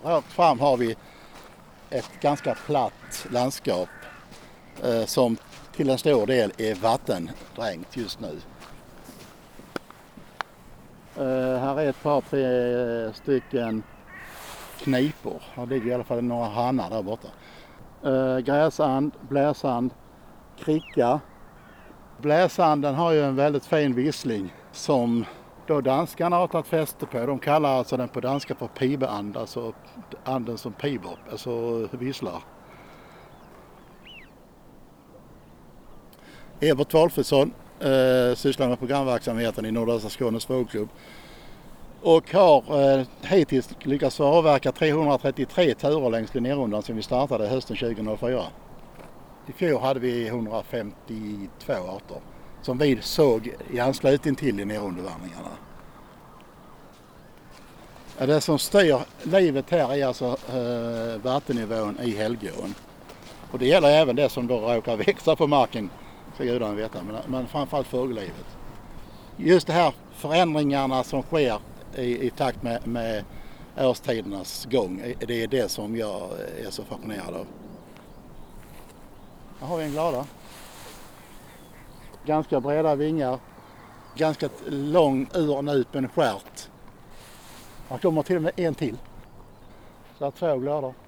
Rakt fram har vi ett ganska platt landskap som till en stor del är vattendränkt just nu. Här är ett par, tre stycken knipor. Här ligger i alla fall några hannar där borta. Gräsand, bläsand, kricka. Bläsanden har ju en väldigt fin vissling som då danskarna har tagit fäste på. De kallar alltså den på danska för pibeand, alltså anden som piber, alltså visslar. Evert Wolfesson sysslar med programverksamheten i Nordöstra Skånes fågelklubb och har hittills lyckats avverka 333 turer längs Linjérundan sedan vi startade hösten 2004. I fjol hade vi 152 arter som vi såg i anslutning till Linjérundevandringarna. Det som styr livet här är alltså vattennivån i Helgån. Och det gäller även det som då råkar växa på marken, ska gudarna veta, men framförallt fågellivet. Just det här förändringarna som sker i takt med årstidernas gång, det är det som jag är så fascinerad av. Här har vi en glada. Ganska breda vingar, ganska lång urnupen stjärt. Här kommer till och med en till. Så 2 glador.